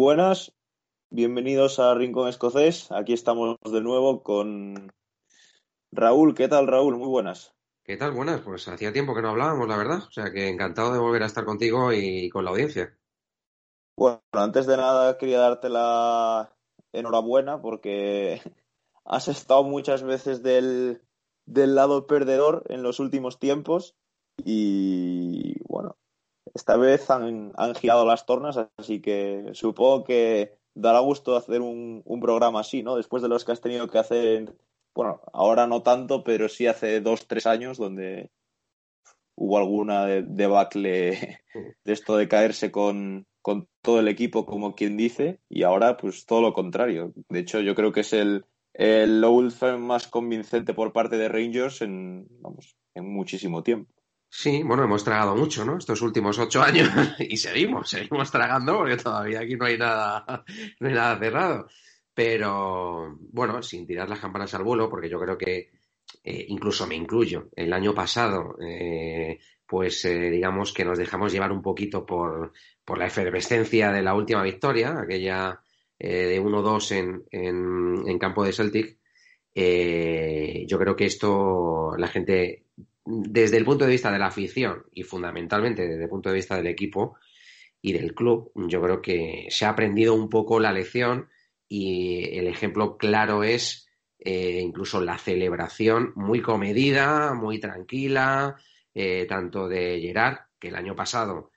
buenas, bienvenidos a Rincón Escocés. Aquí estamos de nuevo con Raúl. ¿Qué tal, Raúl? Muy buenas. ¿Qué tal? Buenas, pues hacía tiempo que no hablábamos, la verdad. O sea que encantado de volver a estar contigo y con la audiencia. Bueno, antes de nada quería darte la enhorabuena porque has estado muchas veces del lado perdedor en los últimos tiempos y bueno, esta vez han girado las tornas, así que supongo que dará gusto hacer un programa así, ¿no? Después de los que has tenido que hacer, bueno, ahora no tanto, pero sí hace 2, 3 años, donde hubo alguna debacle de esto de caerse con todo el equipo, como quien dice, y ahora pues todo lo contrario. De hecho, yo creo que es el Old Firm más convincente por parte de Rangers vamos, en muchísimo tiempo. Sí, bueno, hemos tragado mucho, ¿no? Estos últimos 8 años y seguimos tragando porque todavía aquí no hay nada, no hay nada cerrado. Pero bueno, sin tirar las campanas al vuelo, porque yo creo que incluso me incluyo. El año pasado, digamos que nos dejamos llevar un poquito por la efervescencia de la última victoria, aquella de 1-2 en campo de Celtic. Yo creo que esto la gente, desde el punto de vista de la afición y fundamentalmente desde el punto de vista del equipo y del club, yo creo que se ha aprendido un poco la lección y el ejemplo claro es incluso la celebración muy comedida, muy tranquila, tanto de Gerard, que el año pasado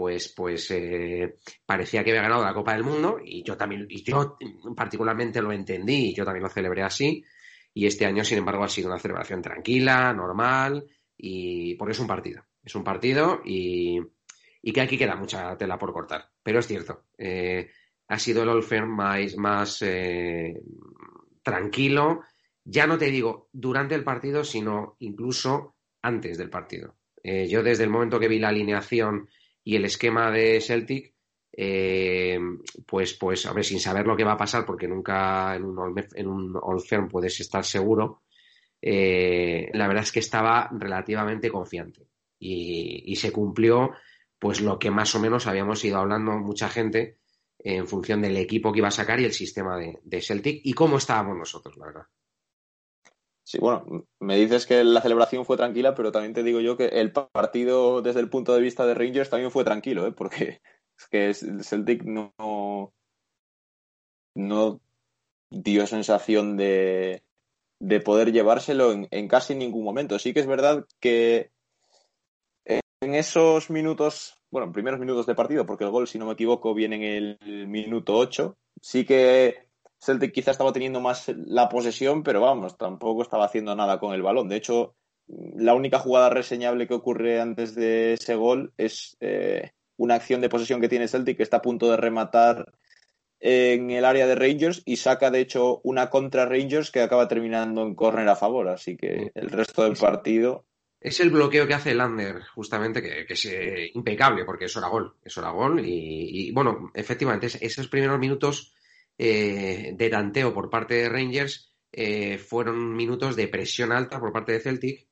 parecía que había ganado la Copa del Mundo y yo también, y yo particularmente lo entendí y yo también lo celebré así. Y este año, sin embargo, ha sido una celebración tranquila, normal, y porque es un partido. Es un partido y que aquí queda mucha tela por cortar. Pero es cierto, ha sido el All Firm más tranquilo. Ya no te digo durante el partido, sino incluso antes del partido. Yo desde el momento que vi la alineación y el esquema de Celtic, eh, a ver, sin saber lo que va a pasar, porque nunca en un All Firm puedes estar seguro, la verdad es que estaba relativamente confiante y se cumplió pues lo que más o menos habíamos ido hablando mucha gente en función del equipo que iba a sacar y el sistema de Celtic y cómo estábamos nosotros, la verdad. Sí, bueno, me dices que la celebración fue tranquila, pero también te digo yo que el partido desde el punto de vista de Rangers también fue tranquilo, ¿eh? Porque es que el Celtic no dio sensación de poder llevárselo en casi ningún momento. Sí que es verdad que en esos minutos, bueno, en primeros minutos de partido, porque el gol, si no me equivoco, viene en el minuto 8, sí que Celtic quizá estaba teniendo más la posesión, pero vamos, tampoco estaba haciendo nada con el balón. De hecho, la única jugada reseñable que ocurre antes de ese gol es una acción de posesión que tiene Celtic, que está a punto de rematar en el área de Rangers y saca de hecho una contra Rangers que acaba terminando en córner a favor, así que el resto del Es, partido. es el bloqueo que hace Lander, justamente, que es impecable, porque eso era gol bueno, efectivamente, esos primeros minutos de tanteo por parte de Rangers fueron minutos de presión alta por parte de Celtic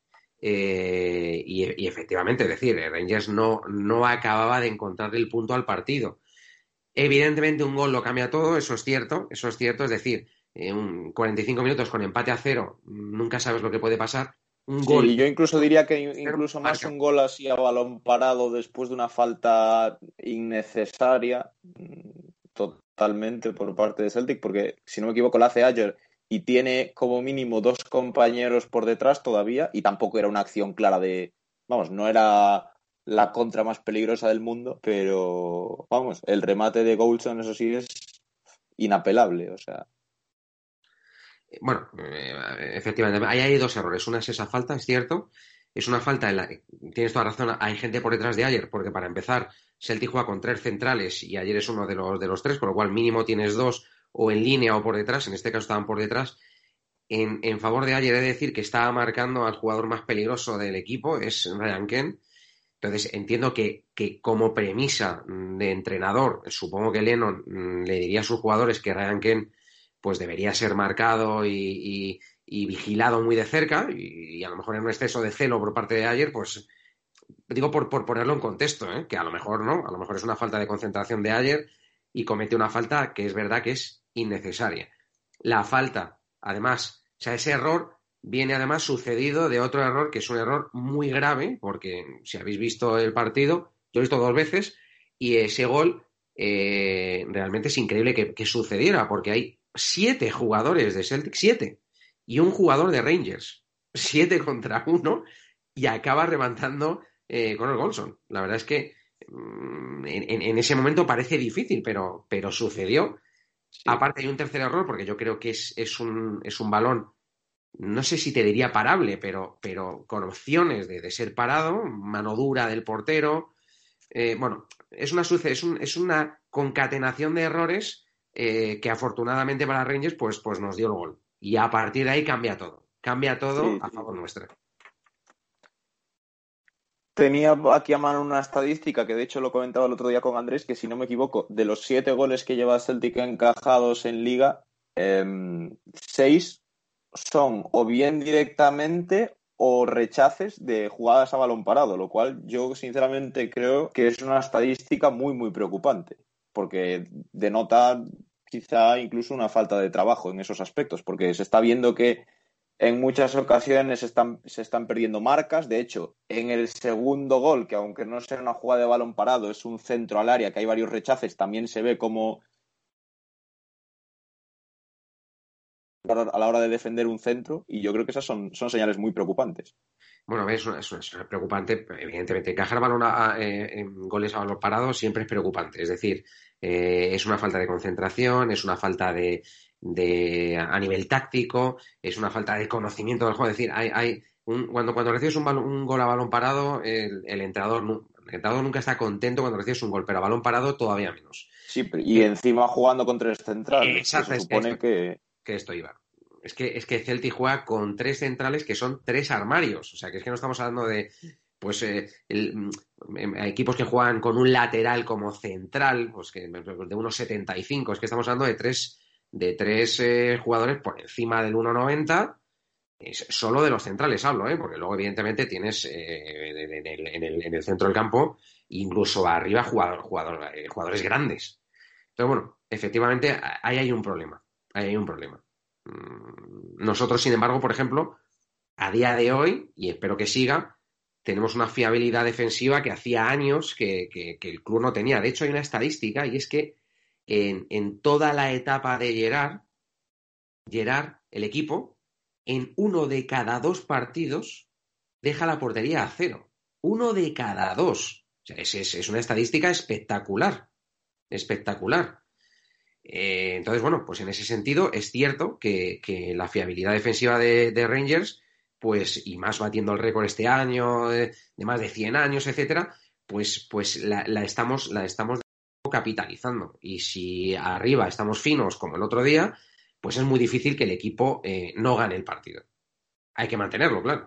y efectivamente, es decir, Rangers no acababa de encontrar el punto al partido. Evidentemente un gol lo cambia todo, eso es cierto, es decir, 45 minutos con empate a cero, nunca sabes lo que puede pasar. Un gol Sí, yo incluso diría que cero incluso más marca. un gol así a balón parado después de una falta innecesaria, totalmente por parte de Celtic, porque si no me equivoco la hace Ayer y tiene como mínimo dos compañeros por detrás todavía y tampoco era una acción clara vamos, no era la contra más peligrosa del mundo, pero vamos, el remate de Goldson eso sí es inapelable, o sea. Bueno, efectivamente, ahí hay dos errores. Una es esa falta, es cierto. Es una falta tienes toda razón, hay gente por detrás de Ayer, porque para empezar, Celtic juega con tres centrales y ayer es uno de los tres, con lo cual mínimo tienes dos o en línea o por detrás, en este caso estaban por detrás. En favor de Ayer, he de decir que estaba marcando al jugador más peligroso del equipo, es Ryan Kent. Entonces, entiendo que como premisa de entrenador, supongo que Lennon le diría a sus jugadores que Ryan Kent pues debería ser marcado y vigilado muy de cerca y a lo mejor en un exceso de celo por parte de Ayer, pues digo por ponerlo en contexto, ¿eh? Que a lo mejor no, a lo mejor es una falta de concentración de Ayer y comete una falta que es verdad que es innecesaria. La falta, además, o sea, ese error viene además sucedido de otro error que es un error muy grave, porque si habéis visto el partido, yo lo he visto 2 veces, y ese gol realmente es increíble que sucediera, porque hay 7 jugadores de Celtic, 7, y un jugador de Rangers, 7 contra 1, y acaba rematando Connor Goldson. La verdad es que en ese momento parece difícil, pero sucedió. Sí. Aparte hay un tercer error, porque yo creo que es un balón, no sé si te diría parable, pero con opciones de ser parado, mano dura del portero. Bueno, es una concatenación de errores que afortunadamente para Rangers pues nos dio el gol. Y a partir de ahí cambia todo Sí, a favor nuestra. tenía aquí a mano una estadística que de hecho lo comentaba el otro día con Andrés, que si no me equivoco, de los 7 goles que lleva Celtic encajados en Liga, 6 son o bien directamente o rechaces de jugadas a balón parado, lo cual yo sinceramente creo que es una estadística muy, muy preocupante, porque denota quizá incluso una falta de trabajo en esos aspectos, porque se está viendo que en muchas ocasiones se están perdiendo marcas. De hecho, en el segundo gol, que aunque no sea una jugada de balón parado, es un centro al área, que hay varios rechaces, también se ve como a la hora de defender un centro, y yo creo que esas son señales muy preocupantes. Bueno, es preocupante, evidentemente. Encajar en goles a balón parado siempre es preocupante. Es decir, es una falta de concentración, es una falta a nivel táctico, es una falta de conocimiento del juego. Es decir, cuando recibes un gol a balón parado, el entrenador nunca está contento cuando recibes un gol, pero a balón parado todavía menos. Sí, y encima jugando con 3 centrales, que Exacto, se supone que... que esto iba. Es que Celtic juega con 3 centrales que son 3 armarios. O sea, que es que no estamos hablando de pues equipos que juegan con un lateral como central, pues que de unos 75. Es que estamos hablando de tres jugadores por encima del 1,90. Solo de los centrales hablo, porque luego evidentemente tienes en el centro del campo, incluso arriba, jugadores grandes. Pero bueno, efectivamente, ahí hay un problema. Ahí hay un problema. Nosotros, sin embargo, por ejemplo, a día de hoy, y espero que siga, tenemos una fiabilidad defensiva que hacía años que el club no tenía. De hecho, hay una estadística y es que en toda la etapa de Gerard, el equipo, en 1 de cada 2 partidos deja la portería a 0. 1 de cada 2. O sea, es una estadística espectacular. Espectacular. Entonces, bueno, pues en ese sentido es cierto que la fiabilidad defensiva de Rangers, pues, y más batiendo el récord este año, de más de 100 años, etcétera, pues la estamos capitalizando. Y si arriba estamos finos como el otro día, pues es muy difícil que el equipo no gane el partido. Hay que mantenerlo, claro.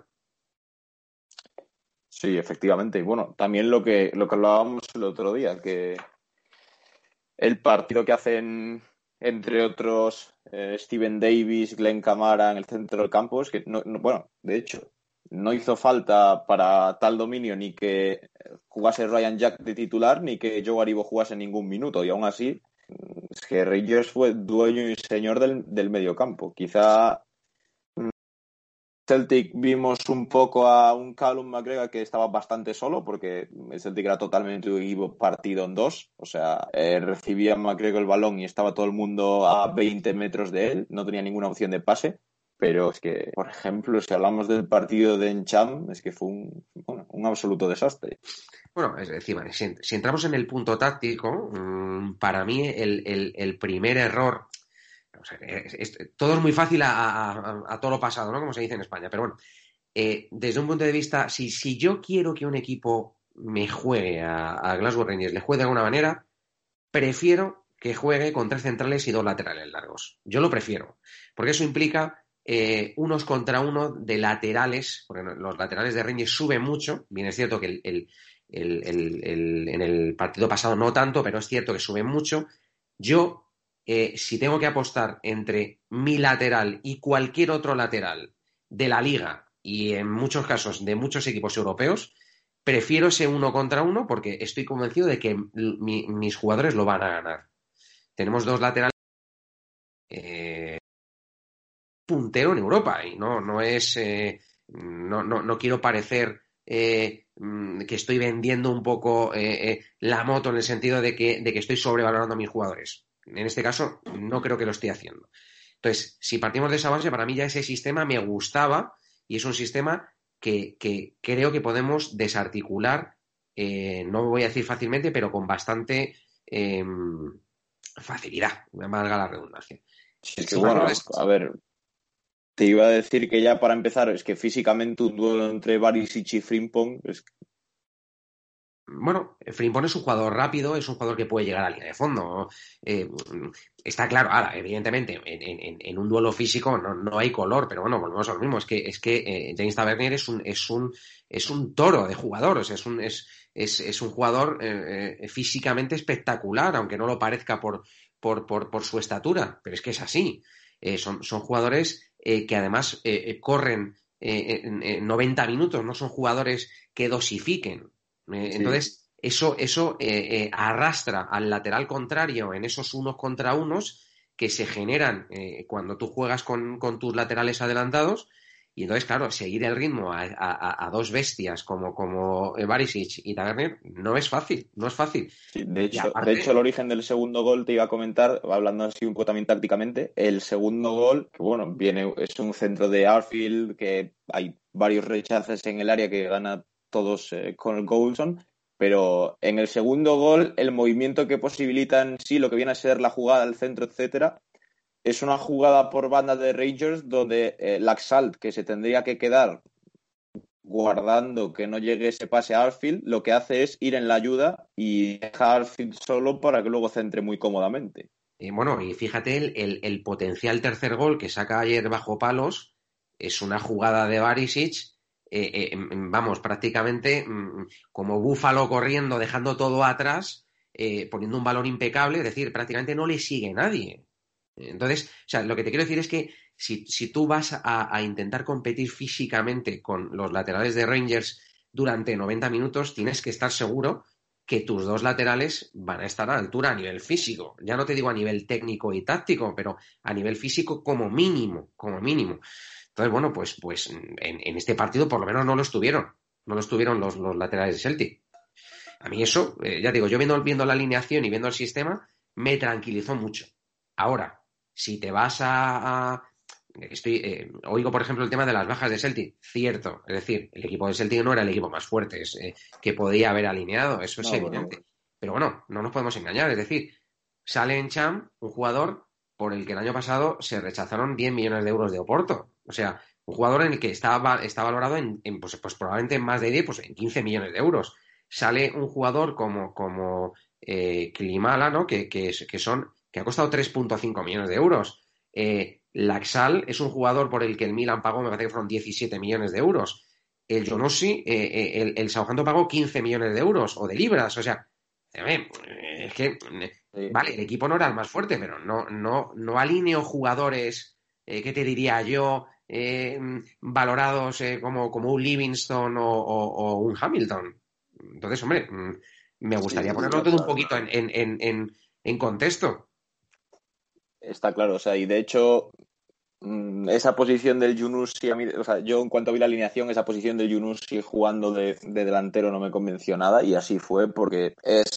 Sí, efectivamente. Y bueno, también lo que hablábamos el otro día, que el partido que hacen, entre otros, Steven Davis, Glenn Kamara en el centro del campo, es que, bueno, de hecho, no hizo falta para tal dominio ni que jugase Ryan Jack de titular, ni que Joe Aribo jugase ningún minuto, y aún así, es que Rangers fue dueño y señor del medio campo. Quizá Celtic vimos un poco a un Callum McGregor que estaba bastante solo, porque el Celtic era totalmente un equipo partido en 2. O sea, recibía McGregor el balón y estaba todo el mundo a 20 metros de él, no tenía ninguna opción de pase. Pero es que, por ejemplo, si hablamos del partido de Encham, es que fue un absoluto desastre. Bueno, es decir, si entramos en el punto táctico, para mí el primer error. O sea, todo es muy fácil a todo lo pasado, ¿no? Como se dice en España. Pero bueno, desde un punto de vista, si yo quiero que un equipo me juegue a Glasgow Rangers, le juegue de alguna manera, prefiero que juegue con 3 centrales y 2 laterales largos. Yo lo prefiero, porque eso implica unos contra uno de laterales, porque los laterales de Rangers suben mucho. Bien, es cierto que en el partido pasado no tanto, pero es cierto que suben mucho. Yo, si tengo que apostar entre mi lateral y cualquier otro lateral de la liga, y en muchos casos de muchos equipos europeos, prefiero ese 1 contra 1 porque estoy convencido de que mis jugadores lo van a ganar. tenemos dos laterales puntero en Europa y no es no quiero parecer que estoy vendiendo un poco la moto en el sentido de que estoy sobrevalorando a mis jugadores. En este caso, no creo que lo estoy haciendo. Entonces, si partimos de esa base, para mí ya ese sistema me gustaba y es un sistema que creo que podemos desarticular, no voy a decir fácilmente, pero con bastante facilidad, me valga la redundancia. Sí, es que Si partimos bueno, de... a ver, te iba a decir que ya para empezar, es que físicamente un duelo entre Barisic y Frimpong es Bueno, Frimpong es un jugador rápido, es un jugador que puede llegar a línea de fondo. Eh, Está claro, ahora, evidentemente, en un duelo físico no hay color, pero bueno, volvemos a lo mismo. Es que James Tavernier es un toro de jugador, o sea, es un jugador físicamente espectacular, aunque no lo parezca por su estatura, pero es que es así. Son jugadores que además corren 90 minutos, no son jugadores que dosifiquen. sí. Entonces, eso arrastra al lateral contrario en esos unos contra unos que se generan cuando tú juegas con tus laterales adelantados. Y entonces, claro, seguir el ritmo a dos bestias como Barisic y Tavernier no es fácil, no es fácil. Sí, Y de hecho, el aparte, origen del segundo gol te iba a comentar, hablando así un poco también tácticamente, el segundo gol, que bueno, es un centro de Arfield, que hay varios rechaces en el área que gana todos con el Goulson, pero en el segundo gol, el movimiento que posibilita en sí lo que viene a ser la jugada al centro, etcétera, es una jugada por banda de Rangers donde Laxalt, que se tendría que quedar guardando que no llegue ese pase a Arfield, lo que hace es ir en la ayuda y deja a Arfield solo para que luego centre muy cómodamente. bueno, y fíjate el potencial tercer gol que saca ayer bajo palos, es una jugada de Barisic, vamos, prácticamente como búfalo corriendo, dejando todo atrás, poniendo un balón impecable, es decir, prácticamente no le sigue nadie. Entonces, o sea, lo que te quiero decir es que si tú vas a intentar competir físicamente con los laterales de Rangers durante 90 minutos, tienes que estar seguro que tus dos laterales van a estar a la altura a nivel físico. Ya no te digo a nivel técnico y táctico, pero a nivel físico como mínimo, como mínimo. Entonces, bueno, pues en este partido por lo menos no lo estuvieron los laterales de Celtic. A mí eso, ya digo, yo viendo la alineación y viendo el sistema, me tranquilizó mucho. Ahora, si te vas oigo, por ejemplo, el tema de las bajas de Celtic. Cierto, es decir, el equipo de Celtic no era el equipo más fuerte que podía haber alineado, eso es No, bueno, evidente. Pero bueno, no nos podemos engañar, es decir, sale en Cham un jugador por el que el año pasado se rechazaron 10 millones de euros de Oporto. O sea, un jugador en el que está valorado pues probablemente en más de 10, pues en 15 millones de euros. Sale un jugador como Klimala, ¿no? Que ha costado 3,5 millones de euros. Laxal es un jugador por el que el Milan pagó, me parece que fueron 17 millones de euros. El Jonossi, el Southampton pagó 15 millones de euros o de libras. O sea, es que, sí, vale, el equipo no era el más fuerte, pero no alineo jugadores, ¿qué te diría yo? Valorados como un Livingston o un Hamilton. Entonces, hombre, me sí, gustaría ponerlo está todo un claro. poquito en contexto. Está claro, o sea, y de hecho, esa posición del Yunusi, a mí, o sea, yo en cuanto vi la alineación, esa posición del Yunusi jugando de delantero no me convenció nada, y así fue, porque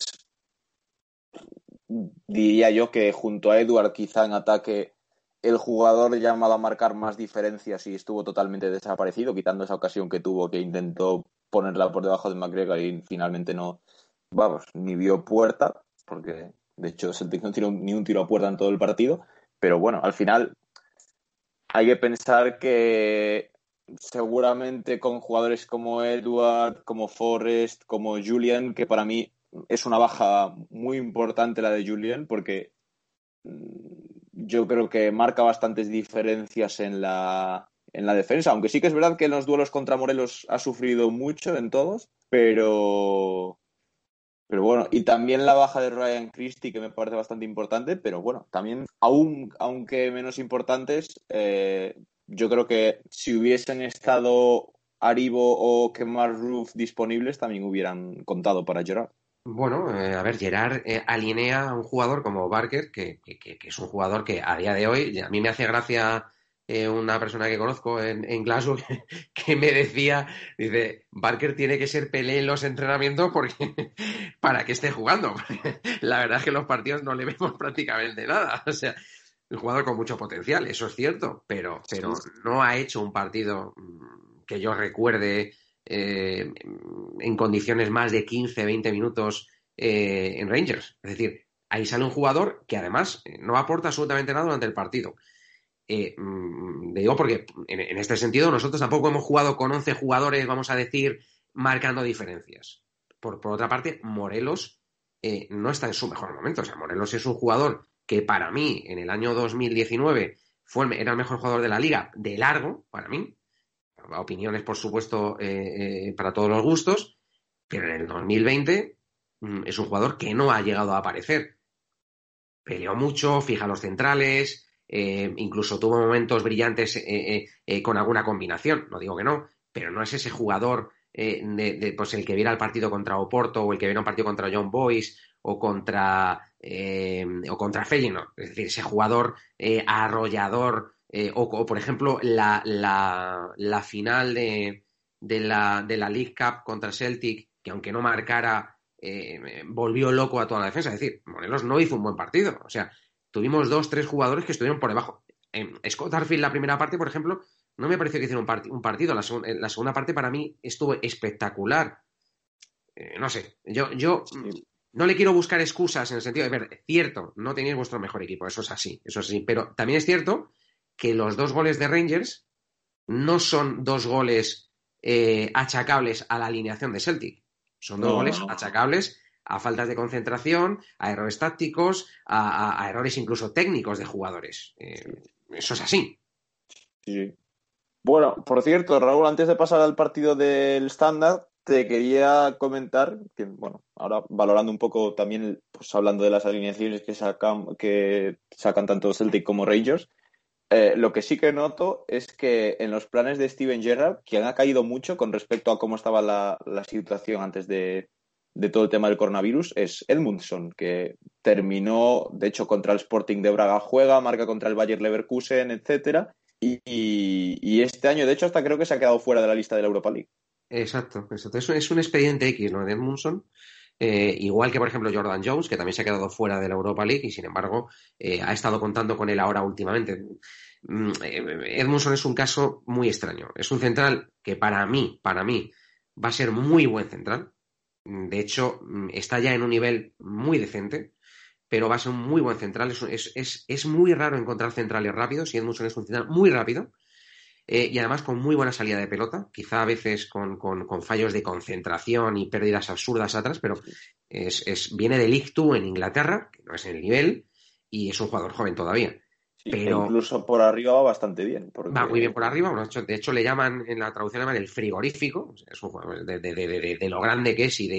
diría yo que junto a Edward, quizá en ataque, el jugador llamado a marcar más diferencias y estuvo totalmente desaparecido, quitando esa ocasión que tuvo, que intentó ponerla por debajo de McGregor y finalmente no, vamos, ni vio puerta, porque de hecho Celtic no tiró ni un tiro a puerta en todo el partido, pero bueno, al final hay que pensar que seguramente con jugadores como Edward, como Forrest, como Julian, que para mí es una baja muy importante la de Julian, porque yo creo que marca bastantes diferencias en la defensa, aunque sí que es verdad que en los duelos contra Morelos ha sufrido mucho en todos, pero bueno, y también la baja de Ryan Christie, que me parece bastante importante, pero bueno, también, aunque menos importantes, yo creo que si hubiesen estado Aribo o Kemar Roof disponibles, también hubieran contado para llorar. Bueno, a ver, Gerard alinea a un jugador como Barker, que es un jugador que a día de hoy, a mí me hace gracia una persona que conozco en Glasgow que me decía, dice, Barker tiene que ser Pelé en los entrenamientos porque para que esté jugando. La verdad es que en los partidos no le vemos prácticamente nada. O sea, un jugador con mucho potencial, eso es cierto, pero Sí. no ha hecho un partido que yo recuerde en condiciones más de 15, 20 minutos en Rangers. Es decir, ahí sale un jugador que además no aporta absolutamente nada durante el partido. Digo porque en este sentido nosotros tampoco hemos jugado con 11 jugadores, vamos a decir, marcando diferencias. Por otra parte, Morelos no está en su mejor momento. O sea, Morelos es un jugador que para mí en el año 2019 era el mejor jugador de la liga, de largo, para mí. Opiniones, por supuesto, para todos los gustos, pero en el 2020 es un jugador que no ha llegado a aparecer. Peleó mucho, fija los centrales, incluso tuvo momentos brillantes con alguna combinación, no digo que no, pero no es ese jugador pues el que viera el partido contra Oporto o el que viera un partido contra Young Boys o contra Feyenoord, es decir, ese jugador arrollador o, por ejemplo, la final de la League Cup contra Celtic, que aunque no marcara volvió loco a toda la defensa. Es decir, Morelos no hizo un buen partido. O sea, tuvimos 2, 3 jugadores que estuvieron por debajo. Scott Arfield, la primera parte, por ejemplo, no me pareció que hiciera un partido. La segunda parte para mí estuvo espectacular. No sé, yo Sí. no le quiero buscar excusas en el sentido de ver, cierto, no tenéis vuestro mejor equipo, eso es así, pero también es cierto que los 2 goles de Rangers no son 2 goles achacables a la alineación de Celtic. Son dos No, no, goles no. achacables a faltas de concentración, a errores tácticos, a errores incluso técnicos de jugadores. Eso es así. Sí. Bueno, por cierto, Raúl, antes de pasar al partido del Standard, te quería comentar que, bueno, ahora valorando un poco también, pues hablando de las alineaciones que sacan tanto Celtic como Rangers, lo que sí que noto es que en los planes de Steven Gerrard, quien ha caído mucho con respecto a cómo estaba la situación antes de todo el tema del coronavirus, es Edmundson, que terminó, de hecho, contra el Sporting de Braga juega, marca contra el Bayer Leverkusen, etcétera. Y este año, de hecho, hasta creo que se ha quedado fuera de la lista de la Europa League. Exacto, exacto. Eso es un expediente X, ¿no? De Edmundson. Igual que, por ejemplo, Jordan Jones, que también se ha quedado fuera de la Europa League y, sin embargo, ha estado contando con él ahora últimamente. Edmundson es un caso muy extraño. Es un central que para mí, va a ser muy buen central. De hecho, está ya en un nivel muy decente, pero va a ser un muy buen central. Es muy raro encontrar centrales rápidos y Edmundson es un central muy rápido y además con muy buena salida de pelota, quizá a veces con fallos de concentración y pérdidas absurdas atrás, pero viene del Ictu en Inglaterra, que no es el nivel, y es un jugador joven todavía. Sí, e Pero incluso por arriba va bastante bien, va muy bien porque por arriba. Bueno, de hecho, le llaman en la traducción alemana el frigorífico, o sea, es un jugador de lo grande que es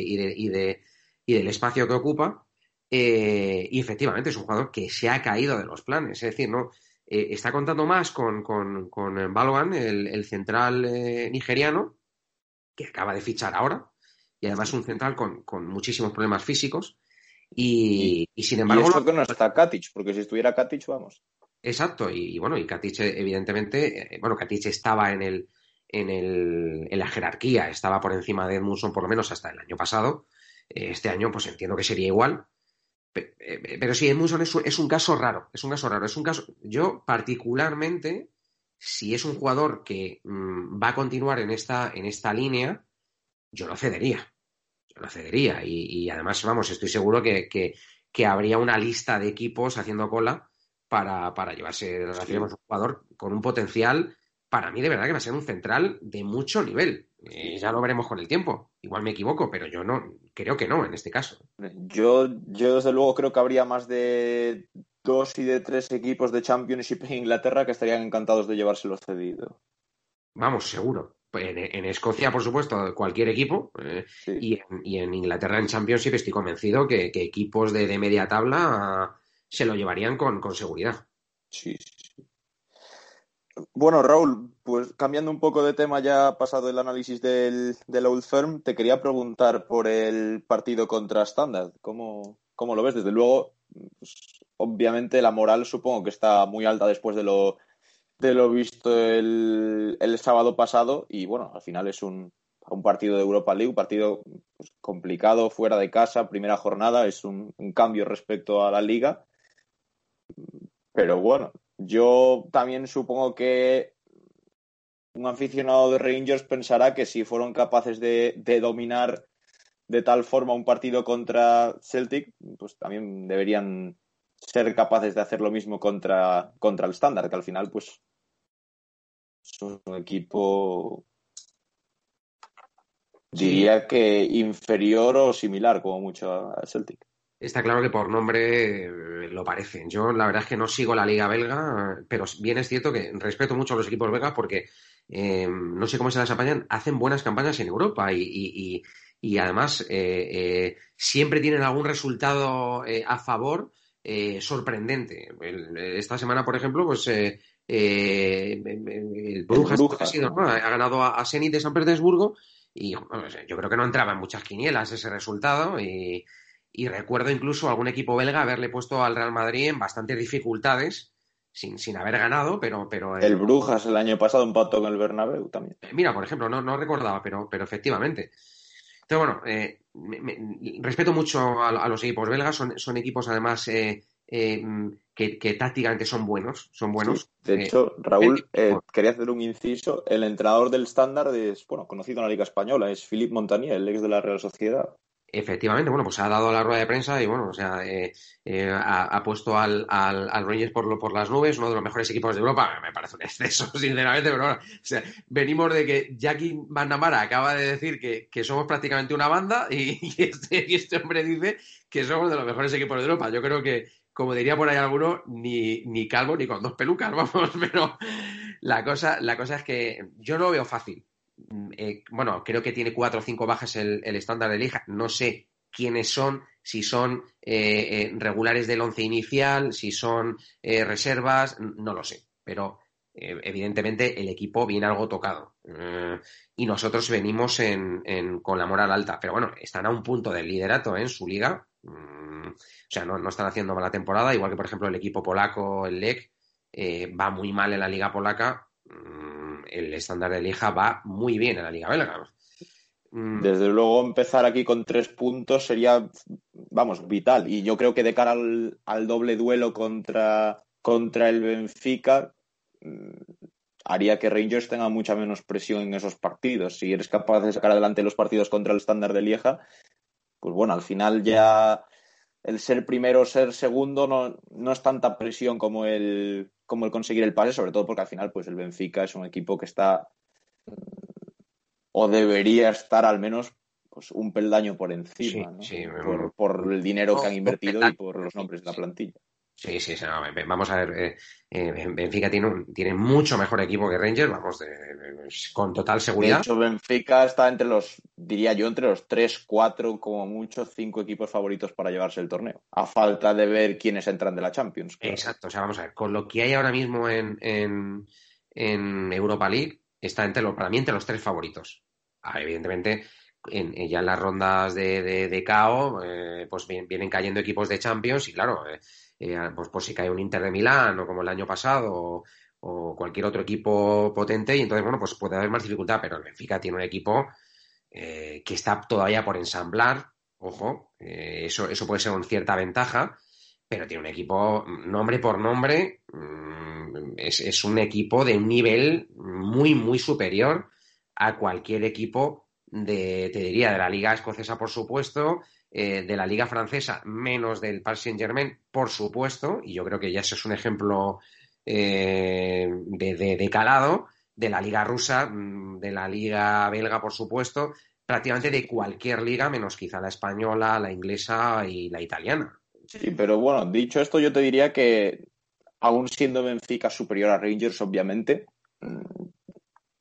y del espacio que ocupa. Y efectivamente es un jugador que se ha caído de los planes. Es decir, no está contando más con Balogan, el central nigeriano, que acaba de fichar ahora, y además un central con muchísimos problemas físicos. y, Y sin y embargo, eso que no está Katic, porque si estuviera Katic, vamos. exacto, y bueno, y Katic, evidentemente, bueno, Katic estaba en la jerarquía, estaba por encima de Edmundson por lo menos hasta el año pasado. Este año, pues entiendo que sería igual. Pero sí, Edmundson es un caso raro, es un caso raro, es un caso. Yo, particularmente, si es un jugador que va a continuar en esta línea, yo lo cedería. Yo lo cedería. Y además, vamos, estoy seguro que habría una lista de equipos haciendo cola para llevarse de Sí, relación a un jugador con un potencial, para mí de verdad que va a ser un central de mucho nivel. sí, Ya lo sí. veremos con el tiempo. Igual me equivoco, pero yo no, creo que no en este caso. Yo desde luego creo que habría más de 2 y de 3 equipos de Championship en Inglaterra que estarían encantados de llevárselo cedido. Vamos, seguro. En Escocia, por supuesto, cualquier equipo. Sí, Y en Inglaterra, en Championship, estoy convencido que equipos de media tabla se lo llevarían con seguridad. sí, sí. Bueno, Raúl, pues cambiando un poco de tema ya pasado el análisis del Old Firm, te quería preguntar por el partido contra Standard. ¿Cómo lo ves? Desde luego, pues, obviamente la moral supongo que está muy alta después de lo visto el sábado pasado y bueno, al final es un partido de Europa League, un partido pues, complicado, fuera de casa, primera jornada, es un cambio respecto a la liga, pero bueno, yo también supongo que un aficionado de Rangers pensará que si fueron capaces de dominar de tal forma un partido contra Celtic, pues también deberían ser capaces de hacer lo mismo contra el Standard, que al final pues es un equipo, Sí, diría que inferior o similar como mucho a Celtic. está claro que por nombre lo parecen. Yo la verdad es que no sigo la liga belga, pero bien es cierto que respeto mucho a los equipos belgas porque no sé cómo se las apañan, hacen buenas campañas en Europa y además siempre tienen algún resultado a favor sorprendente. Esta semana, por ejemplo, pues el El Brujas creo que ha Brujas, sido, ¿no? ¿no? Ha ganado a Zenit de San Petersburgo y bueno, yo creo que no entraba en muchas quinielas ese resultado y recuerdo incluso a algún equipo belga haberle puesto al Real Madrid en bastantes dificultades, sin haber ganado, pero El Brujas el año pasado empató con el Bernabéu también. mira, por ejemplo, no recordaba, pero efectivamente. Entonces, bueno, respeto mucho a los equipos belgas, son equipos además que tácticamente son Sí, buenos. de hecho, Raúl, Mejor. quería hacer un inciso. El entrenador del Standard es, bueno, conocido en la Liga Española, es Philippe Montanier, el ex de la Real Sociedad. Efectivamente, bueno, pues ha dado la rueda de prensa y bueno, o sea, ha puesto al Rangers por las nubes, uno de los mejores equipos de Europa. Me parece un exceso, sinceramente, pero bueno, o sea, venimos de que Jackie Van Namara acaba de decir que somos prácticamente una banda y este hombre dice que somos de los mejores equipos de Europa. Yo creo que, como diría por ahí alguno, ni calvo ni con dos pelucas, vamos, pero la cosa es que yo no lo veo fácil. Bueno, creo que tiene 4 o 5 bajas el estándar de Liga. No sé quiénes son, si son regulares del once inicial, si son reservas, no lo sé. Pero evidentemente el equipo viene algo tocado. Y nosotros venimos con la moral alta. Pero bueno, están a un punto del liderato en su liga. O sea, no están haciendo mala temporada, igual que por ejemplo el equipo polaco, el Lech, va muy mal en la liga polaca. El estándar de Lieja va muy bien en la liga belga. Mm, Desde luego, empezar aquí con 3 puntos sería, vamos, vital. Y yo creo que de cara al doble duelo contra el Benfica, mm, haría que Rangers tenga mucha menos presión en esos partidos. Si eres capaz de sacar adelante los partidos contra el Standard de Lieja, pues bueno, al final ya el ser primero o ser segundo no es tanta presión como el conseguir el pase, sobre todo porque al final pues el Benfica es un equipo que está o debería estar al menos pues, un peldaño por sí, encima, ¿no? sí. Por el dinero que han invertido y por los nombres de la Sí, plantilla. sí, sí, sí, no, vamos a ver. Benfica tiene mucho mejor equipo que Rangers, vamos, con total De seguridad. hecho, Benfica está diría yo, entre los 3, 4, como mucho, 5 equipos favoritos para llevarse el torneo. A falta de ver quiénes entran de la Champions, claro. Exacto, o sea, vamos a ver, con lo que hay ahora mismo en Europa League, está para mí entre los tres favoritos. Evidentemente, ya en las rondas de KO, pues vienen cayendo equipos de Champions y claro, pues por si cae un Inter de Milán o como el año pasado o cualquier otro equipo potente y entonces, bueno, pues puede haber más dificultad, pero el Benfica tiene un equipo que está todavía por ensamblar, ojo, eso puede ser una cierta ventaja, pero tiene un equipo nombre por nombre, es un equipo de un nivel muy, muy superior a cualquier equipo te diría, de la Liga Escocesa, por supuesto, de la Liga Francesa, menos del Paris Saint-Germain, por supuesto, y yo creo que ya ese es un ejemplo de calado, de la Liga Rusa, de la Liga Belga, por supuesto, prácticamente de cualquier liga, menos quizá la española, la inglesa y la italiana. Sí, pero bueno, dicho esto, yo te diría que aún siendo Benfica superior a Rangers, obviamente,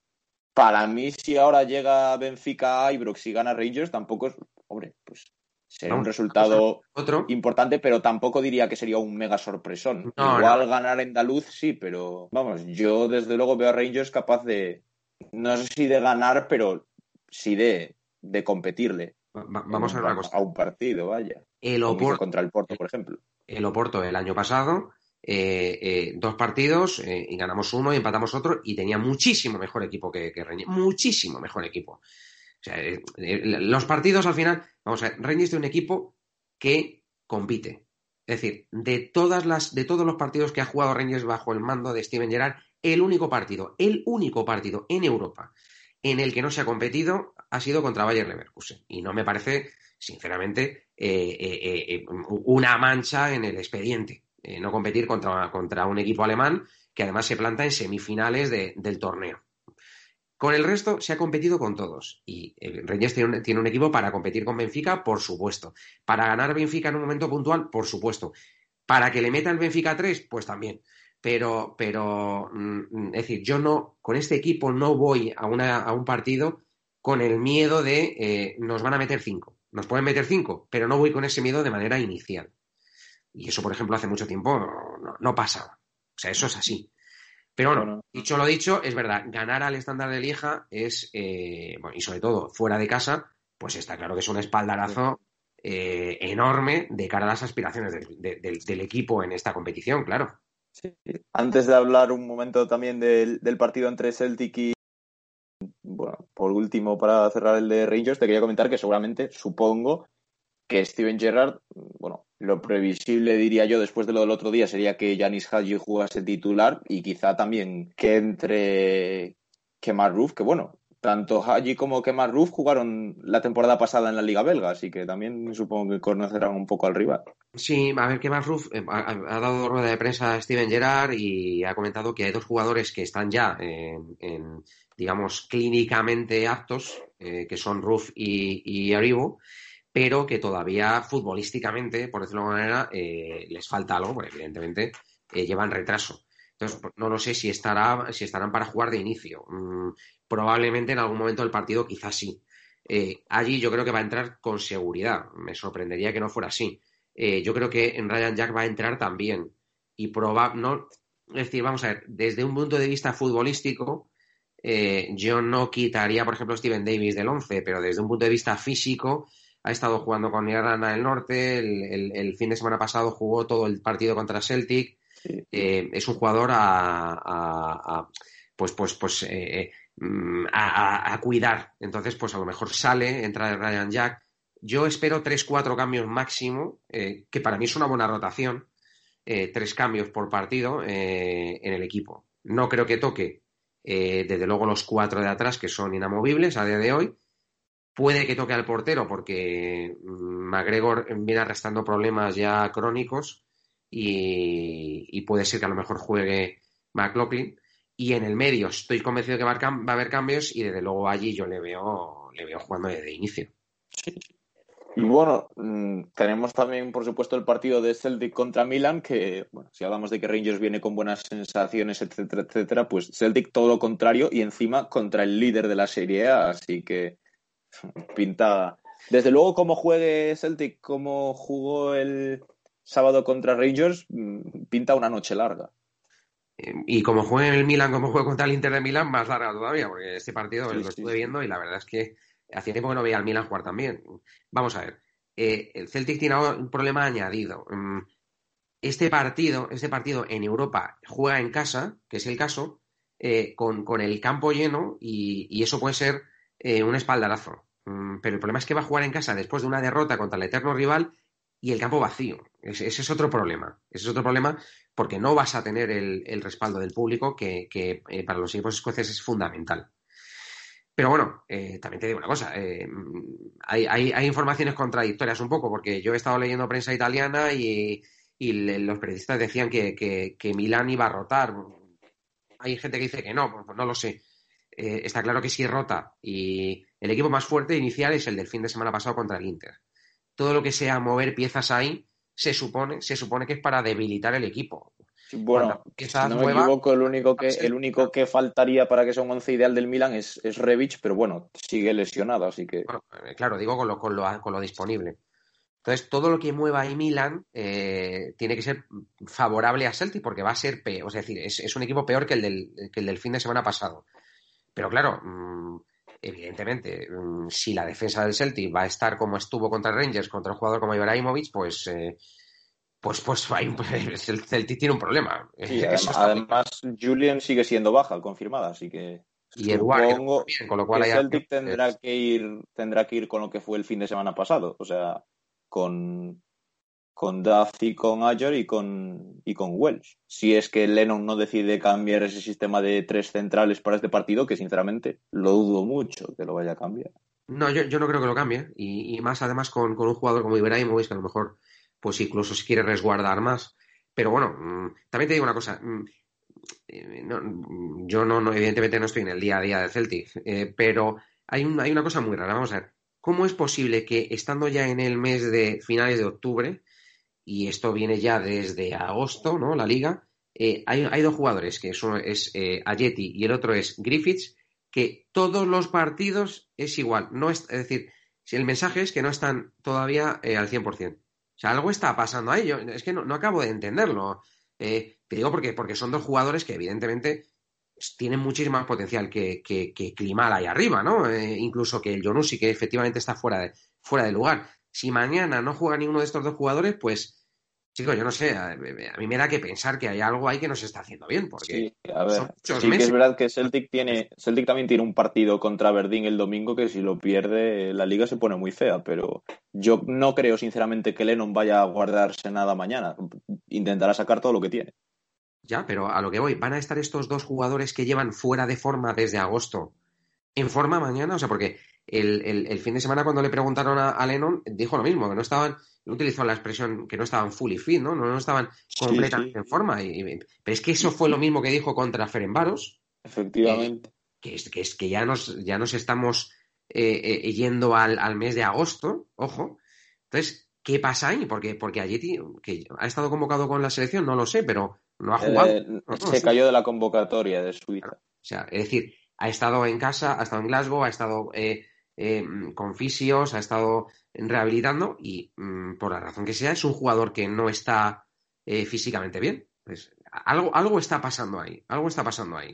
para mí si ahora llega Benfica a Ibrox y gana Rangers, tampoco es, hombre, pues sería un Vamos a ver resultado otro. importante, pero tampoco diría que sería un mega sorpresón. No, no. Igual ganar en Daluz sí, pero vamos, yo desde luego veo a Rangers capaz de, no sé si de ganar, pero sí de competirle Vamos a ver una cosa. a un partido, vaya. El Como hizo Oporto, contra el Porto, por ejemplo. el Oporto el año pasado, dos partidos y ganamos uno y empatamos otro y tenía muchísimo mejor equipo que Rangers. Muchísimo mejor equipo. O sea, los partidos al final, vamos a ver, Rangers tiene un equipo que compite. Es decir, de todos los partidos que ha jugado Rangers bajo el mando de Steven Gerrard, el único partido en Europa en el que no se ha competido ha sido contra Bayer Leverkusen. Y no me parece, sinceramente, una mancha en el expediente. No competir contra un equipo alemán que además se planta en semifinales del torneo. Con el resto se ha competido con todos. Y Rangers tiene un equipo para competir con Benfica, por supuesto. Para ganar Benfica en un momento puntual, por supuesto. Para que le meta el Benfica 3, pues también. Es decir, yo no, con este equipo no voy a un partido con el miedo de nos van a meter 5. Nos pueden meter 5, pero no voy con ese miedo de manera inicial. Y eso, por ejemplo, hace mucho tiempo no pasa. O sea, eso es así. Pero bueno, Bueno, dicho lo dicho, es verdad, ganar al estándar de Lieja es, bueno, y sobre todo fuera de casa, pues está claro que es un espaldarazo enorme de cara a las aspiraciones del equipo en esta competición, claro. sí. Antes de hablar un momento también del partido entre Celtic y, bueno, por último, para cerrar el de Rangers, te quería comentar que seguramente, supongo, que Steven Gerrard, bueno, lo previsible diría yo después de lo del otro día sería que Yanis Hadji jugase titular y quizá también que entre Kemar Roofe, que bueno, tanto Hadji como Kemar Roofe jugaron la temporada pasada en la Liga Belga, así que también supongo que conocerán un poco al rival. Sí, a ver, qué más Ruf ha dado rueda de prensa a Steven Gerrard y ha comentado que hay dos jugadores que están ya digamos, clínicamente aptos, que son Ruf y Aribo, pero que todavía futbolísticamente, por decirlo de alguna manera, les falta algo, porque evidentemente llevan retraso. Entonces, pues, no lo sé si estarán para jugar de inicio. Probablemente en algún momento del partido quizás sí. Allí yo creo que va a entrar con seguridad. Me sorprendería que no fuera así. Yo creo que en Ryan Jack va a entrar también. No, es decir, vamos a ver, desde un punto de vista futbolístico, yo no quitaría, por ejemplo, a Steven Davis del 11, pero desde un punto de vista físico, ha estado jugando con Irlanda del Norte, el fin de semana pasado jugó todo el partido contra Celtic, Sí. es un jugador a cuidar. Entonces, pues a lo mejor sale, entra Ryan Jack. Yo espero 3-4 cambios máximo, que para mí es una buena rotación, 3 cambios por partido en el equipo. No creo que toque, desde luego, los 4 de atrás, que son inamovibles a día de hoy. Puede que toque al portero porque McGregor viene arrastrando problemas ya crónicos y puede ser que a lo mejor juegue McLaughlin. Y en el medio estoy convencido que va a haber cambios y desde luego allí yo le veo jugando desde inicio. Y bueno, tenemos también, por supuesto, el partido de Celtic contra Milan, que, bueno, si hablamos de que Rangers viene con buenas sensaciones, etcétera, etcétera, pues Celtic todo lo contrario y encima contra el líder de la Serie A, así que pinta... Desde luego, como juegue Celtic, como jugó el sábado contra Rangers, pinta una noche larga. Y como juegue el Milan, como juegue contra el Inter de Milán, más larga todavía, porque este partido Sí, lo sí, estuve sí. viendo y la verdad es que hacía tiempo que no veía al Milan jugar también. Vamos a ver, el Celtic tiene un problema añadido. Este partido en Europa juega en casa, que es el caso, con el campo lleno y eso puede ser un espaldarazo. Pero el problema es que va a jugar en casa después de una derrota contra el eterno rival y el campo vacío. Ese es otro problema. Ese es otro problema porque no vas a tener el respaldo del público que para los equipos escoceses es fundamental. Pero bueno, también te digo una cosa, hay informaciones contradictorias un poco, porque yo he estado leyendo prensa italiana y los periodistas decían que Milán iba a rotar. Hay gente que dice que no, pues no lo sé. Está claro que sí rota y el equipo más fuerte inicial es el del fin de semana pasado contra el Inter. Todo lo que sea mover piezas ahí se supone que es para debilitar el equipo. Cuando Bueno, si piezas no me muevas, equivoco, el único que faltaría para que sea un once ideal del Milan es Rebic, pero bueno, sigue lesionado, así que... bueno, claro, digo con lo disponible. Entonces, todo lo que mueva ahí Milan tiene que ser favorable a Celtic porque va a ser peor. Es decir, es un equipo peor que el del fin de semana pasado. Pero claro, evidentemente, si la defensa del Celtic va a estar como estuvo contra Rangers, contra un jugador como Ibrahimovic, pues el Celtic tiene un problema. Sí, Eso está muy claro. además Julian sigue siendo baja, confirmada, así que Y Eduard que no está supongo bien, con lo cual que hay Celtic pues, tendrá que ir con lo que fue el fin de semana pasado, o sea, con, con Duff y con Ayer y con Welsh. Si es que Lennon no decide cambiar ese sistema de tres centrales para este partido, que sinceramente lo dudo mucho que lo vaya a cambiar. no, yo no creo que lo cambie. Y más además con un jugador como Ibrahimovic, que a lo mejor, pues incluso si quiere resguardar más. Pero bueno, también te digo una cosa. Yo evidentemente no estoy en el día a día de Celtic, pero hay una cosa muy rara. Vamos a ver, ¿cómo es posible que estando ya en el mes de finales de octubre, y esto viene ya desde agosto, ¿no? La liga, hay dos jugadores, que uno es Ajeti y el otro es Griffiths, que todos los partidos es igual. No es decir, si el mensaje es que no están todavía al 100%. O sea, algo está pasando ahí. Es que no acabo de entenderlo. Te digo porque son dos jugadores que evidentemente tienen muchísimo más potencial que Klimal ahí arriba, ¿no? Incluso que el Yonusi, que efectivamente está fuera de lugar. Si mañana no juega ninguno de estos dos jugadores, pues, chicos, yo no sé, a mí me da que pensar que hay algo ahí que no se está haciendo bien, porque Sí, a son ver, muchos sí que es meses. verdad que Celtic también tiene un partido contra Aberdeen el domingo que si lo pierde la liga se pone muy fea, pero yo no creo sinceramente que Lennon vaya a guardarse nada mañana. Intentará sacar todo lo que tiene. Ya, pero a lo que voy, ¿van a estar estos dos jugadores que llevan fuera de forma desde agosto en forma mañana? O sea, porque el fin de semana cuando le preguntaron a Lennon dijo lo mismo, que no estaban, no utilizó la expresión que no estaban fully fit, ¿no? No estaban Sí, completamente sí, en forma. Pero es que eso fue lo mismo que dijo contra Ferencváros, eh, efectivamente. que ya nos estamos yendo al mes de agosto, ojo. Entonces, ¿qué pasa ahí? Porque Ayeti, que ha estado convocado con la selección, no lo sé, pero no ha jugado. No, Se sí. cayó de la convocatoria de Claro. Suiza. O sea, es decir, ha estado en casa, ha estado en Glasgow, ha estado con fisios, ha estado rehabilitando y por la razón que sea, es un jugador que no está físicamente bien. Pues, algo está pasando ahí, algo está pasando ahí.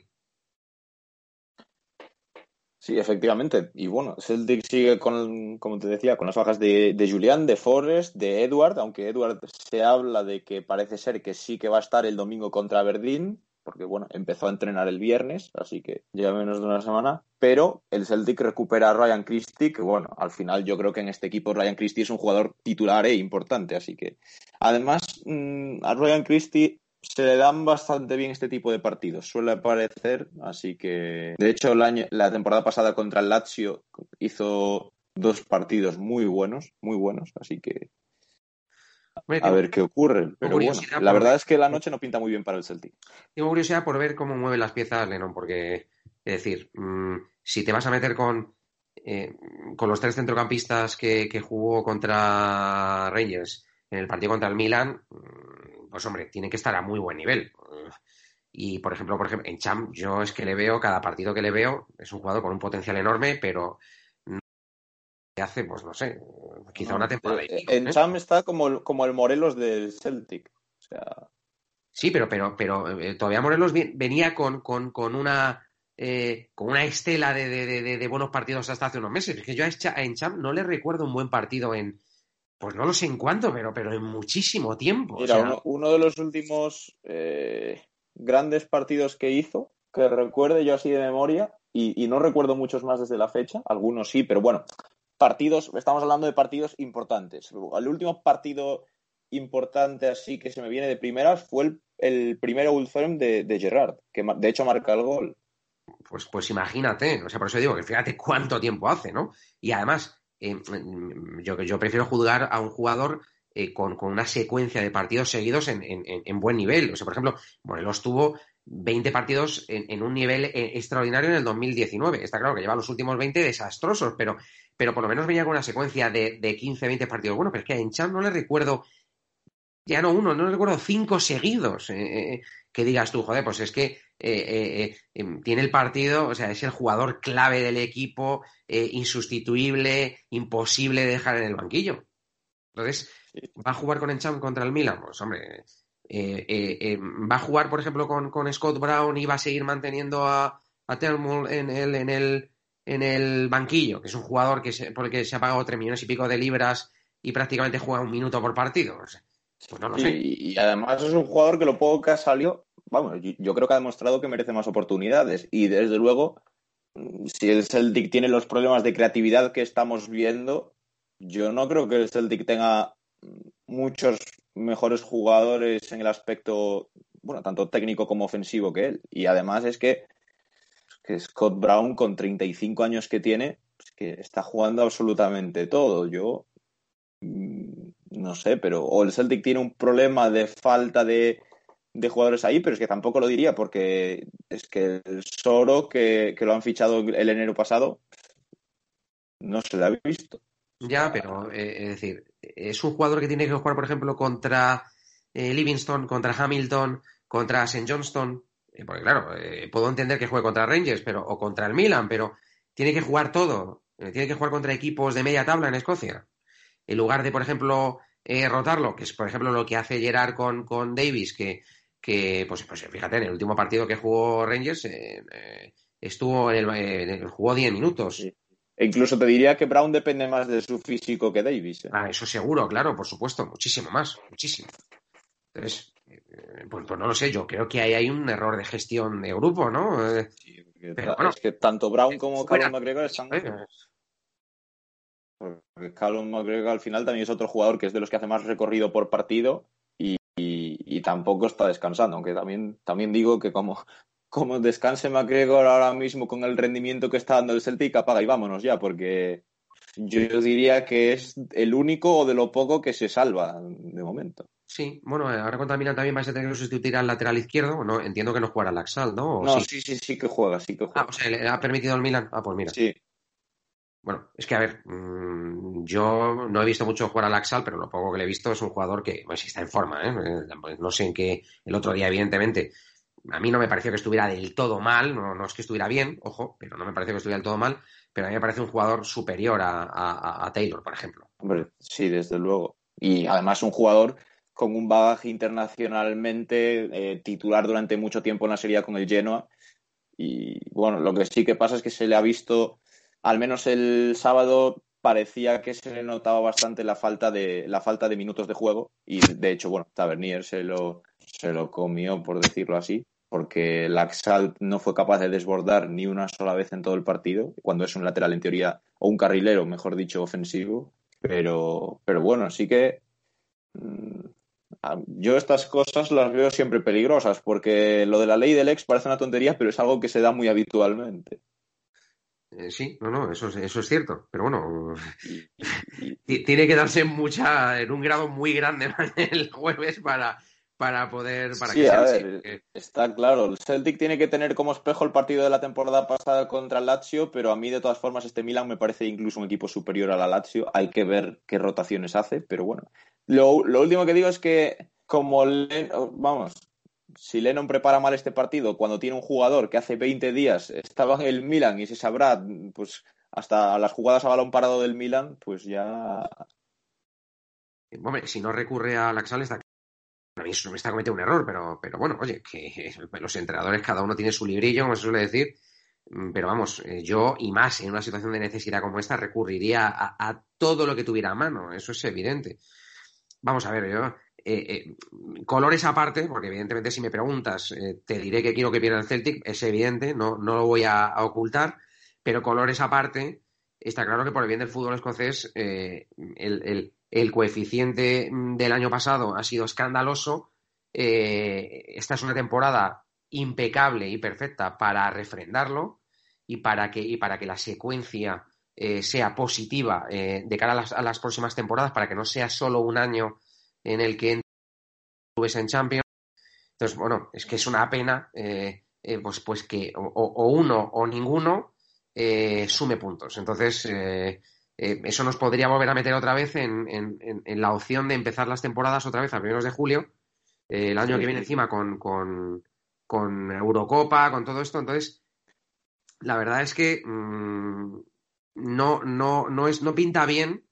Sí, efectivamente. Y bueno, Celtic sigue con, como te decía, con las bajas de Julián, de Forrest, de Edward, aunque Edward se habla de que parece ser que sí que va a estar el domingo contra Aberdeen, porque bueno, empezó a entrenar el viernes, así que lleva menos de una semana. Pero el Celtic recupera a Ryan Christie, que bueno, al final yo creo que en este equipo Ryan Christie es un jugador titular e importante, así que además a Ryan Christie se le dan bastante bien este tipo de partidos, suele aparecer, así que de hecho la temporada pasada contra el Lazio hizo dos partidos muy buenos, así que Hombre, a ver qué ocurre, tengo pero bueno, curiosidad la por ver, verdad es que la noche no pinta muy bien para el Celtic. tengo curiosidad por ver cómo mueve las piezas Lennon, porque, es decir, si te vas a meter eh, con los tres centrocampistas que jugó contra Rangers en el partido contra el Milan, pues hombre, tiene que estar a muy buen nivel. Y por ejemplo, en Champ, yo es que le veo, cada partido que le veo, es un jugador con un potencial enorme, pero no hace, pues no sé, quizá una No, temporada y pico, en ¿eh? Cham está como el Morelos del Celtic, o sea, Sí, pero todavía Morelos venía con una estela de buenos partidos hasta hace unos meses. Es que yo en Champ no le recuerdo un buen partido pues no lo sé en cuánto, pero en muchísimo tiempo. O mira, sea, uno de los últimos grandes partidos que hizo, que recuerde yo así de memoria, y no recuerdo muchos más desde la fecha, algunos sí, pero bueno, partidos, estamos hablando de partidos importantes. El último partido importante así que se me viene de primeras fue el primero Old Firm de Gerrard, que de hecho marca el gol. pues imagínate, o sea, por eso digo que fíjate cuánto tiempo hace, ¿no? Y además, yo prefiero juzgar a un jugador con una secuencia de partidos seguidos en buen nivel. O sea, por ejemplo, Morelos tuvo 20 partidos en un nivel extraordinario en el 2019. Está claro que lleva los últimos 20 desastrosos, pero por lo menos venía con una secuencia de 15, 20 partidos. Bueno, pero es que a Encham no le recuerdo ya no uno, no recuerdo cinco seguidos. Que digas tú, joder, pues es que tiene el partido, o sea, es el jugador clave del equipo, insustituible, imposible de dejar en el banquillo. Entonces, ¿va a jugar con Encham contra el Milan? Pues hombre, va a jugar, por ejemplo, con Scott Brown y va a seguir manteniendo a Turnbull en el banquillo, que es un jugador porque se ha pagado 3 millones y pico de libras y prácticamente juega 1 minuto por partido. Pues no lo sé. Y además es un jugador que lo poco que ha salido, vamos, yo creo que ha demostrado que merece más oportunidades. Y desde luego, si el Celtic tiene los problemas de creatividad que estamos viendo, yo no creo que el Celtic tenga muchos mejores jugadores en el aspecto, bueno, tanto técnico como ofensivo que él. Y además es que Scott Brown, con 35 años que tiene, pues que está jugando absolutamente todo. Yo no sé, pero o el Celtic tiene un problema de falta de jugadores ahí, pero es que tampoco lo diría porque es que el Soro que lo han fichado el enero pasado no se le ha visto. Ya, pero es decir, es un jugador que tiene que jugar, por ejemplo, contra Livingston, contra Hamilton, contra St. Johnston, porque claro, puedo entender que juegue contra Rangers, o contra el Milan, pero tiene que jugar todo, tiene que jugar contra equipos de media tabla en Escocia, en lugar de, por ejemplo, rotarlo, que es, por ejemplo, lo que hace Gerrard con Davis, pues fíjate, en el último partido que jugó Rangers jugó 10 minutos. Sí. E incluso te diría que Brown depende más de su físico que Davis. Ah, eso seguro, claro, por supuesto, muchísimo más, muchísimo. Entonces, pues no lo sé, yo creo que ahí hay un error de gestión de grupo, ¿no? Sí, Pero bueno, es que tanto Brown como fuera. Callum McGregor están... Porque Callum McGregor al final también es otro jugador que es de los que hace más recorrido por partido y tampoco está descansando, aunque también digo que como descanse McGregor ahora mismo con el rendimiento que está dando el Celtic, apaga y vámonos ya, porque yo diría que es el único o de lo poco que se salva de momento. Sí, bueno, ahora contra Milan también vais a tener que sustituir al lateral izquierdo, ¿no? Entiendo que no jugará Laxalt, ¿no? ¿O No, sí? sí que juega, sí que Ah, juega. o sea, ¿le ha permitido el Milan? Ah, pues mira. Sí, Bueno, es que a ver, yo no he visto mucho jugar a Laxalt, pero lo poco que le he visto es un jugador que, pues, está en forma, ¿eh? Pues no sé en qué, el otro día, evidentemente, a mí no me pareció que estuviera del todo mal, no es que estuviera bien, ojo, pero no me pareció que estuviera del todo mal, pero a mí me parece un jugador superior a Taylor, por ejemplo. hombre, sí, desde luego. Y además un jugador con un bagaje internacionalmente, titular durante mucho tiempo en la Serie A con el Genoa. Y bueno, lo que sí que pasa es que se le ha visto, al menos el sábado, parecía que se le notaba bastante la falta de minutos de juego. Y de hecho, bueno, Tavernier se lo comió, por decirlo así, porque Laxalt no fue capaz de desbordar ni una sola vez en todo el partido, cuando es un lateral en teoría, o un carrilero, mejor dicho, ofensivo. Pero bueno, sí que yo estas cosas las veo siempre peligrosas, porque lo de la ley del ex parece una tontería, pero es algo que se da muy habitualmente. Sí, no, eso es cierto, pero bueno, Y, y- tiene que darse en un grado muy grande el jueves para que sí, sea a así. ver, está claro. El Celtic tiene que tener como espejo el partido de la temporada pasada contra el Lazio, pero a mí de todas formas este Milan me parece incluso un equipo superior a la Lazio. Hay que ver qué rotaciones hace, pero bueno. Lo último que digo es que vamos, si Lennon prepara mal este partido cuando tiene un jugador que hace 20 días estaba en el Milan y se sabrá, pues hasta las jugadas a balón parado del Milan, pues ya... Hombre, si no recurre a Laxal, a mí eso me está cometiendo un error, pero bueno, oye, que los entrenadores cada uno tiene su librillo, como se suele decir, pero vamos, yo y más en una situación de necesidad como esta recurriría a todo lo que tuviera a mano, eso es evidente. Vamos a ver, yo, colores aparte, porque evidentemente si me preguntas, te diré que quiero que pierda el Celtic, es evidente, no lo voy a ocultar, pero colores aparte, está claro que por el bien del fútbol escocés, el coeficiente del año pasado ha sido escandaloso. Esta es una temporada impecable y perfecta para refrendarlo y para que la secuencia sea positiva de cara a las próximas temporadas, para que no sea solo un año en el que entres en Champions. Entonces, bueno, es que es una pena pues que o uno o ninguno sume puntos. Entonces, eso nos podría volver a meter otra vez en la opción de empezar las temporadas otra vez a primeros de julio, el año Sí, que viene encima con Eurocopa, con todo esto. Entonces, la verdad es que no pinta bien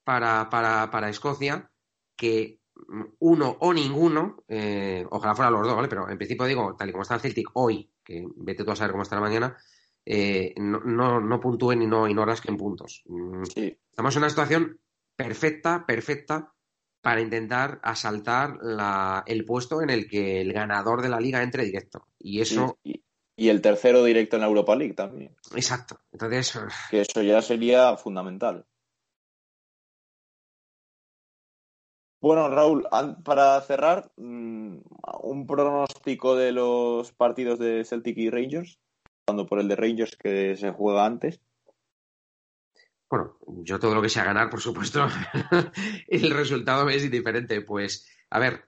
para Escocia, que uno o ninguno, ojalá fueran los dos, ¿vale? Pero en principio digo, tal y como está el Celtic hoy, que vete tú a saber cómo estará mañana, no puntúen y no rasquen puntos. Sí. Estamos en una situación perfecta para intentar asaltar el puesto en el que el ganador de la liga entre directo. Y eso... Y el tercero directo en la Europa League también. Exacto. Entonces... Que eso ya sería fundamental. Bueno, Raúl, para cerrar, un pronóstico de los partidos de Celtic y Rangers, pasando por el de Rangers que se juega antes. Bueno, yo todo lo que sea ganar, por supuesto, el resultado es indiferente. Pues, a ver,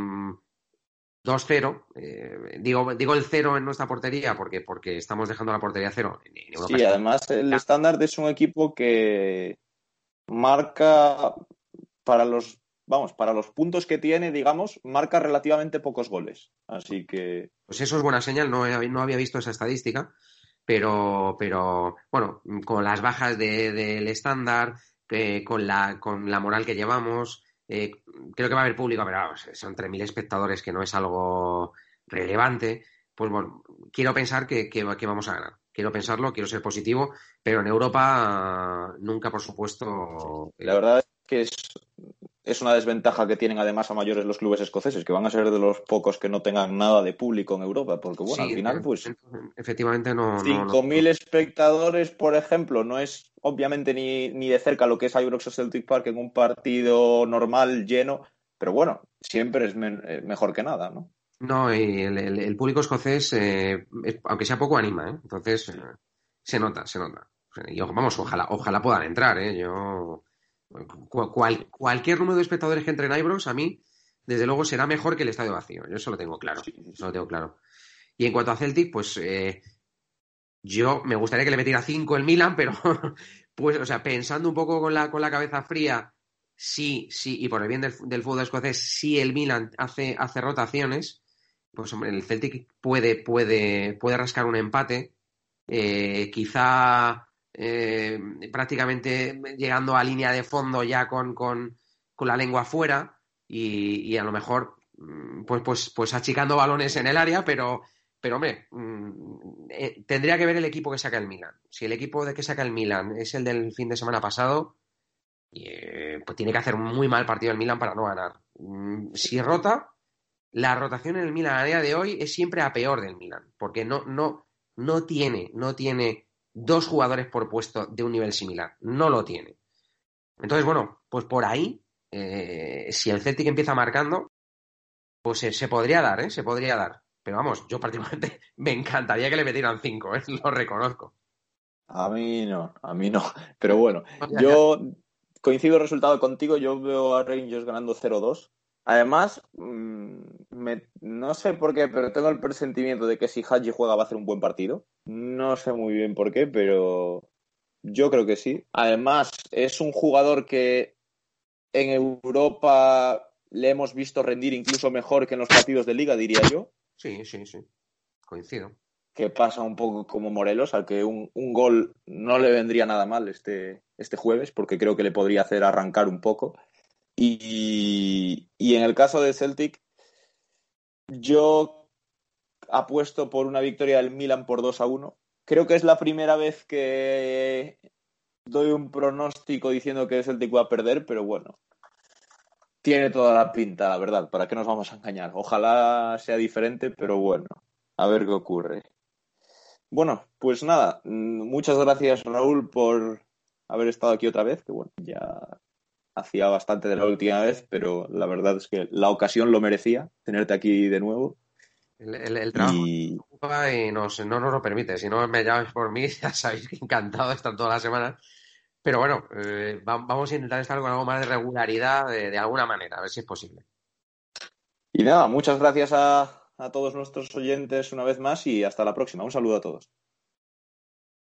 2-0. Digo el 0 en nuestra portería porque estamos dejando la portería 0. En Europa Sí, además el Standard es un equipo que marca para los puntos que tiene, digamos, marca relativamente pocos goles. Así que... Pues eso es buena señal, no había visto esa estadística, pero bueno, con las bajas del estándar, con la moral que llevamos, creo que va a haber público, pero vamos, son 3.000 espectadores, que no es algo relevante. Pues bueno, quiero pensar que vamos a ganar. Quiero pensarlo, quiero ser positivo, pero en Europa nunca, por supuesto. La verdad es que es una desventaja que tienen además a mayores los clubes escoceses, que van a ser de los pocos que no tengan nada de público en Europa, porque bueno, Sí, al final pues efectivamente no. 5.000 espectadores, por ejemplo, no es obviamente ni de cerca lo que es Ibrox o Celtic Park en un partido normal lleno, pero bueno, siempre es mejor que nada, ¿no? No, y el público escocés, aunque sea poco, anima, ¿eh? Entonces, se nota. Y vamos, ojalá puedan entrar, ¿eh? Cualquier número de espectadores que entre en Ibrox, a mí, desde luego, será mejor que el estadio vacío. Yo eso lo tengo claro. Eso lo tengo claro. Y en cuanto a Celtic, pues yo me gustaría que le metiera 5 el Milan, pero pues, o sea, pensando un poco con la cabeza fría, sí, y por el bien del fútbol escocés, si el Milan hace rotaciones, pues hombre, el Celtic puede rascar un empate, quizá prácticamente llegando a línea de fondo ya con la lengua afuera y a lo mejor pues achicando balones en el área, pero hombre, tendría que ver el equipo que saca el Milan. Si el equipo de que saca el Milan es el del fin de semana pasado, pues tiene que hacer un muy mal partido el Milan para no ganar. Si rota, la rotación en el Milan a día de hoy es siempre a peor del Milan, porque no tiene dos jugadores por puesto de un nivel similar. No lo tiene. Entonces, bueno, pues por ahí, si el Celtic empieza marcando, pues se podría dar, ¿eh? Se podría dar. Pero vamos, yo particularmente me encantaría que le metieran 5, ¿eh? Lo reconozco. A mí no. Pero bueno, Ya. yo coincido el resultado contigo, yo veo a Rangers ganando 0-2. Además, no sé por qué, pero tengo el presentimiento de que si Hadji juega va a hacer un buen partido. No sé muy bien por qué, pero yo creo que sí. Además, es un jugador que en Europa le hemos visto rendir incluso mejor que en los partidos de liga, diría yo. Sí, coincido. Que pasa un poco como Morelos, al que un gol no le vendría nada mal este jueves, porque creo que le podría hacer arrancar un poco. Y en el caso de Celtic, yo apuesto por una victoria del Milan por 2-1. Creo que es la primera vez que doy un pronóstico diciendo que el Celtic va a perder, pero bueno, tiene toda la pinta, la verdad. ¿Para qué nos vamos a engañar? Ojalá sea diferente, pero bueno, a ver qué ocurre. Bueno, pues nada, muchas gracias Raúl por haber estado aquí otra vez, que bueno, ya hacía bastante de la última vez, pero la verdad es que la ocasión lo merecía, tenerte aquí de nuevo. El trabajo Y, nos ocupa y no nos lo permite. Si no me llamáis por mí, ya sabéis que encantado de estar toda la semana. Pero bueno, vamos a intentar estar con algo más de regularidad de alguna manera, a ver si es posible. y nada, muchas gracias a todos nuestros oyentes una vez más y hasta la próxima. Un saludo a todos.